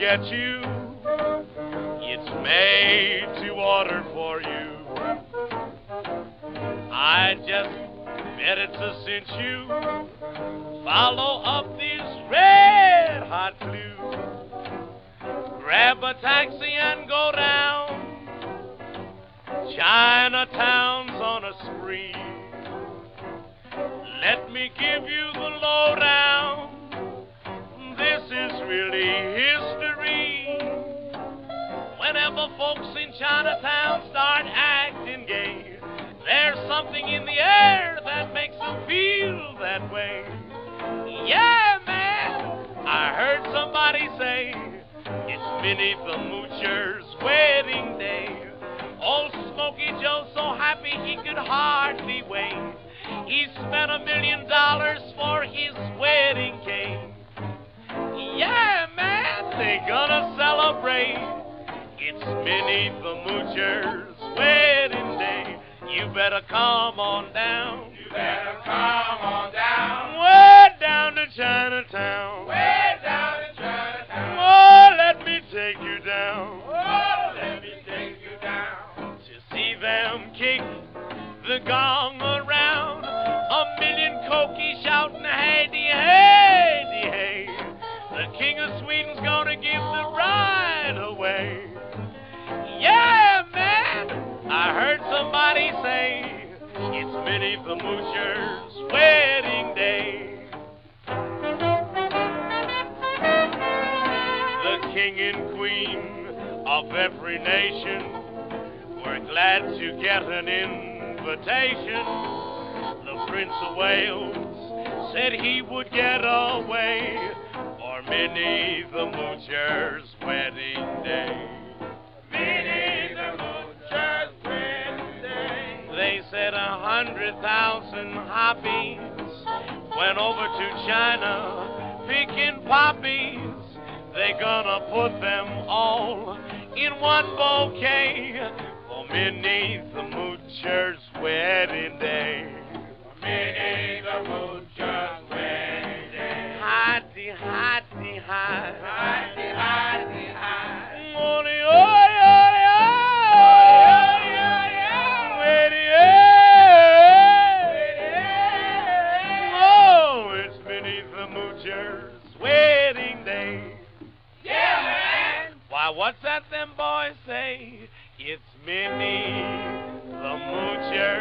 get you. It's made to order for you. I just bet it's a cinch you follow up this red hot flu. Grab a taxi and go down. Chinatown's on a spree. Let me give you the lowdown. This is really history. Whenever folks in Chinatown start acting gay, there's something in the air that makes them feel that way. Yeah, man, I heard somebody say it's Minnie the Moocher's wedding day. Old Smokey Joe's so happy he could hardly wait. He spent $1 million for his wedding cake. Yeah, man, they gonna celebrate. It's Minnie the Moocher's wedding day. You better come on down. You better come on down. Way down to Chinatown. Way down in Chinatown. Oh, let me take you down. Oh, let me take you down. To see them kick the gong around. 1 million cokies shouting, hey, hey, hey. The King of Sweden's gonna give the bride away. Yeah, man, I heard somebody say it's Minnie the Moocher's wedding day. The king and queen of every nation were glad to get an invitation. The Prince of Wales said he would get away for Minnie the Moocher's wedding day. Minnie the Moocher's wedding day. They said 100,000 hoppies went over to China picking poppies. They gonna put them all in one bouquet for Minnie the Moocher's wedding day. Minnie the Moocher's wedding day. Hotty, hotty, hot. Hidey, hidey, hide. Money, oh, yeah, yeah. Wedding, yeah. Oh, it's Minnie the Moocher's wedding day. Yeah, man. Why, what's that them boys say? It's Minnie the Moocher's